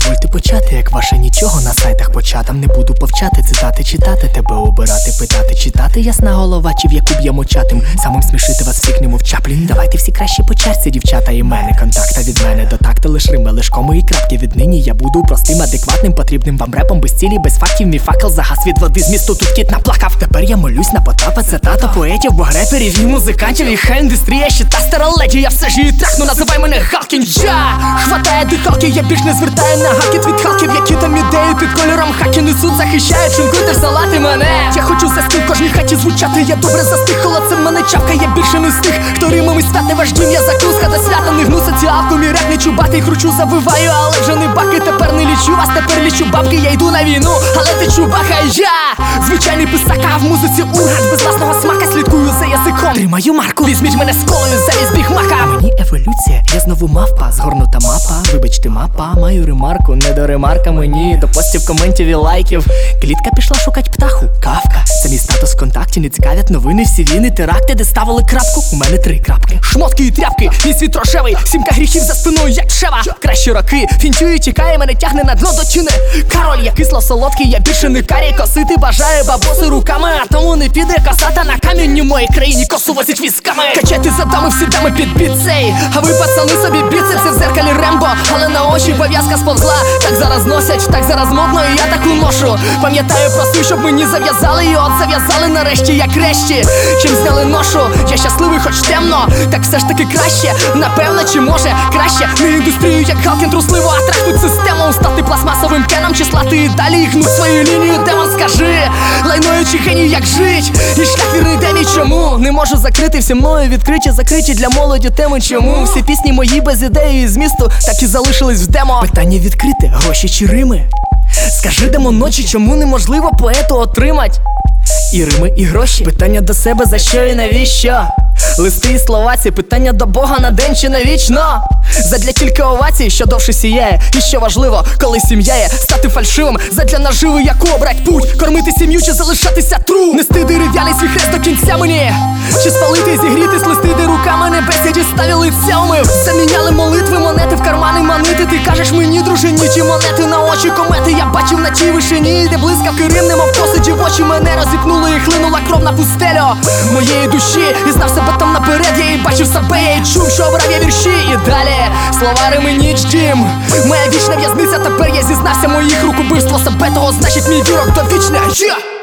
Дозвольте почати, як ваше нічого на сайтах початам. Не буду повчати, цитати читати, тебе обирати, питати, читати. Ясна голова, чи в яку б я мочатим. Самим смішити вас всіх, немов Чаплін. Давайте всі краще по черзі, дівчата і мене. Контакта від мене до такта, лиш рими, лиш коми і крапки. Віднині я буду простим, адекватним, потрібним вам репом. Без цілі, без фактів, мій факел загас від води. З місту тут кіт наплакав. Тепер я молюсь на Потапа, цитата поетів, богреперів і музикантів. І хай індустрія ще та стара леді, я все ж її трахну, називай мене Галкін. Хватає дихалки, я більш не звертаю на гакет від халків, які там ідеї під кольором хаки несуть, захищають, шинкуйте салати мене. Я хочу за в кожній хаті звучати, я добре застиг, холодцем мене чавка, я більше не з тих, хто римами стати вождім. Я закуска до свята, не гну соціалку, мій реп не чубатий, кручу, завиваю, але вже не баки. Тепер не лічу вас, тепер лічу бабки, я йду на війну, але ти чубака, я звичайний писака, а в музиці ургат, без власного смака, слідкую за язиком, тримаю марку, візьміть мене з колою, замість біг мака. Мені еволюція, я знову мавпа, згорнута мапа, вибачте мапа, маю ремарку, не до ремарка мені, до постів, коментів і лайків. Клітка пішла шукать птаху, Кавка, це мій статус в контакті, не цікавлять новини, всі війни, теракти, де ставили крапку, у мене 3 крапки. Шмотки і тряпки, мій світ рожевий, 7 гріхів за спиною, як шева. Кращі роки, фінчую, тікає, мене тягне на дно до чини. Король, я кисло-солодкий, я більше не карі, косити бажаю бабоси руками, а тому не піде косата на камінь у моїй країні, косу возять візками. Качайте за дами, всі дами під біцей, а ви пацани собі біцепси в зеркалі Рембо, але на очі пов'язка сповзла. Так зараз носять, так зараз модно, і я таку ношу. Пам'ятаю просту, щоб мені зав'язали, і от зав'язали нарешті, як решті. Чим зняли ношу, я щасливий, хоч темно. Так все ж таки краще, напевно, чи може краще. Не індустрію, як Галкін, трусливо, а трахнуть систему. Стати пластмасовим кеном, чи слати і далі, і гнуть свою лінію, демон, скажи. Лайною чи геній, як жить, і шлях вірний, де мій чому. Не можу закрити всі мною відкриті, закриті для молоді теми, чому. Всі пісні мої без ідеї з місту, так і залишились в демо. Питання відкрите, гроші чи рими? Скажи, демон ночі, чому неможливо поету отримать? І рими, і гроші. Питання до себе, за що і навіщо? Листи і слова ці, питання до Бога на день чи навічно? Задля тільки овацій, що довше сіяє. І що важливо, коли сім'яє, стати фальшивим задля наживи, яку обрать путь. Кормити сім'ю чи залишатися тру. Нести дерев'яний свій хрест до кінця мені. Чи спалити, зігрітись, листи, де руками небесіді ставі лиця умив. Заміняли молитви, монети в кармани манити. Ти кажеш мені, дружині, чи монети на очі комети. Я бачив на тій вишині, де блискавки рим, немов посиді в очі мене розіпнули і хлинула кров на пустелю моєї душі. І знав себе там наперед, я і бачив себе, я і чув, що обрав я вірші. І далі слова, рими, ніч, дім. Моя вічна в'язниця, тепер я зізнався, моїх рук убивство себе, того значить мій вірок довічне.